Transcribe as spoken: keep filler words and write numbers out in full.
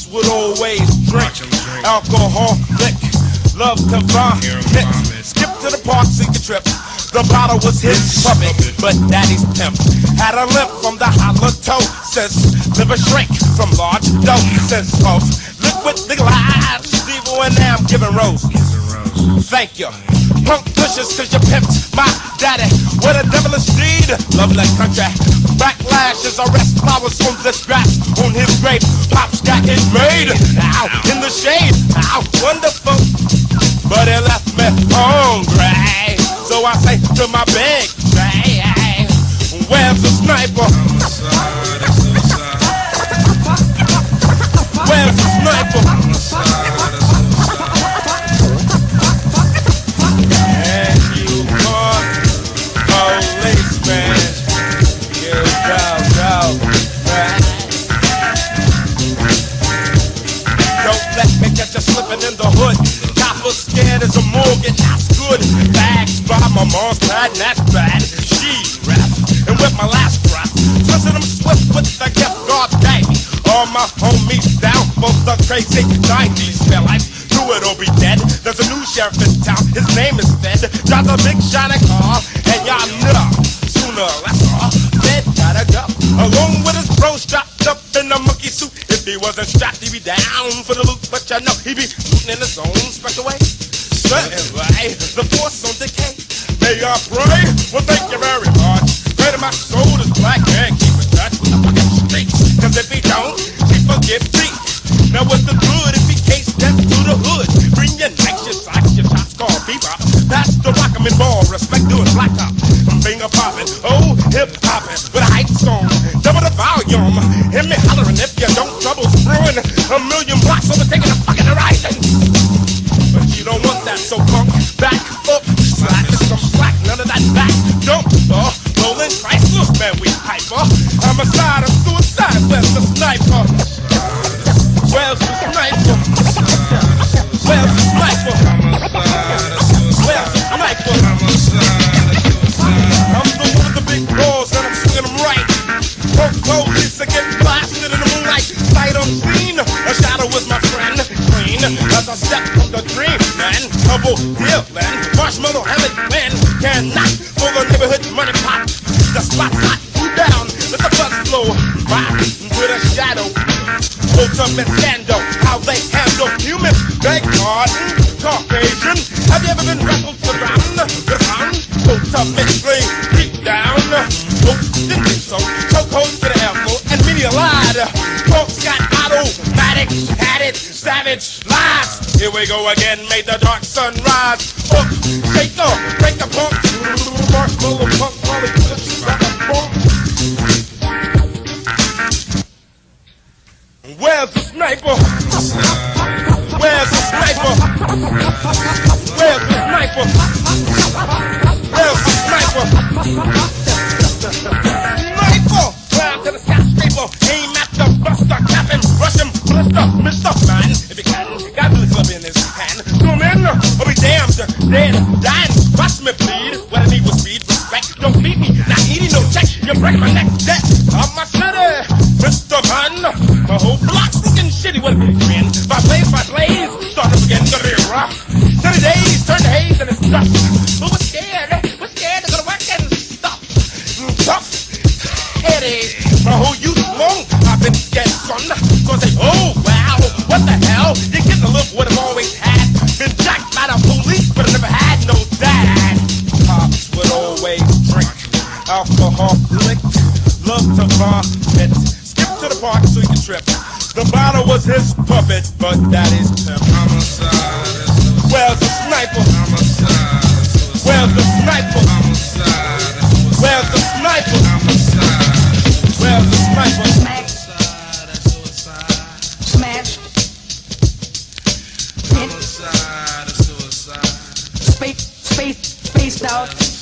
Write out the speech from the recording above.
would always drink alcohol, lick, love to vomit, skip to the park, sink a trip. The bottle was his puppet, but daddy's pimp had a limp from the hollow toe. Says liver shrink from large doses of liquid legalized. Steve and I'm giving roses. Thank you. Punk pushes cause you pimped my daddy with a devilish deed. Love like country. Backlash is arrest flowers on the grass on his grave. Pops got his made out in the shade. How wonderful. But it left me hungry. So I say to my big man, where's the sniper? Where's the sniper? And you are policeman. You go, go, right. Don't let me catch you slipping in the hood. Copper scared as a mortgage, that's good. Bags by my mom's pad, and that's bad. She raps, and with my last breath, twisting them swift with the gift God gave me. All my homies down, both the crazy nineties feel like do it or be dead. There's a new sheriff in town, his name is Fed. Drives a big shiny car, and y'all know sooner or less, Fed gotta go. Along with his bro strapped up in a monkey suit. If he wasn't strapped, he'd be down for the loot. But you know, he'd be shooting in his own special way. Certainly, the force on decay. May I pray? Well, thank you very much. Pray to my soul is black and keep in touch with the fucking streets. Cause if he don't, he forget me. Now what's the good if he can't step to the hood? Bring your knives, your socks, your shots, call bebop. Pass the rock, I'm in ball, respect doing black top. I'm finger popping, oh, hip hopping with a hype song. Double the volume, hear me hollering if you don't. Trouble's brewing, a million blocks overtaking the fucking horizon. But you don't want that, so punk, back up, slack, some slack, none of that back, jump, uh, rolling Chrysler, man, we hyper. I'm a side of suicide, where's the sniper? Where's the sniper? Where's the sniper? Where's the sniper? I'm the one with the big balls and I'm swinging them right. Punk police are getting blasted in the moonlight. Sight unseen, a shadow was my friend. Clean as I step from the dream, man. Double deal, man. Marshmallow helmet, man. Cannot for the neighborhood money pot. The spot's hot, you down. Let the buzz flow. Right into the shadow. Ultimate scandal, how they handle humans. Beg pardon, Caucasian. Have you ever been ruffled around the sun? Ultimately, deep down. Oh, didn't think so. Chokehold to the elbow and media lied. Folks got automatics, had it, savage lives. Here we go again, made the dark sun rise. Up, shake up, break the punk. Marshmallow punk, molly, punk. Where's the sniper? Where's the sniper? Where's the sniper? Where's the sniper? Sniper! Round to the skyscraper, aim at the buster, cap him, rush him, blister, Mister Man. If you can, got the club in his hand. Zoom in, or be damned, dead, dying. Watch me bleed, when I need was speed, respect. Don't beat me, not eating no check. You're breaking my neck, dead. Of my city, Mister Man. My whole block's looking shitty with a big grin. If I blaze, if I blaze, start up again, gonna be rough. thirty days, turn to haze and it's dust. But we're scared, we're scared, they're gonna work and stuff. Tough, headache, my whole youth long, I've been scared, son. So I say, oh, wow, what the hell? You're getting a look what I've always had. Been jacked by the police, but I never had no dad. Pops would always drink alcohol, lick, love to vomit. To the park so he can trip. The bottle was his puppet, but daddy's pimp. Where's the sniper? Where's the sniper? Where's the sniper? Where's the sniper? Smash. Smash. Hit. Space, space, spaced out.